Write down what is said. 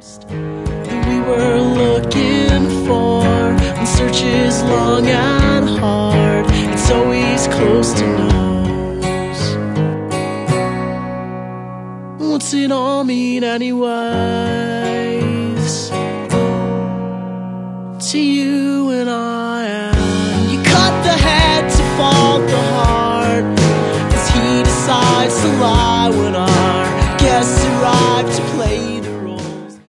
that we were looking for. When search is long and hard, it's always close to nose. What's it all mean anyway?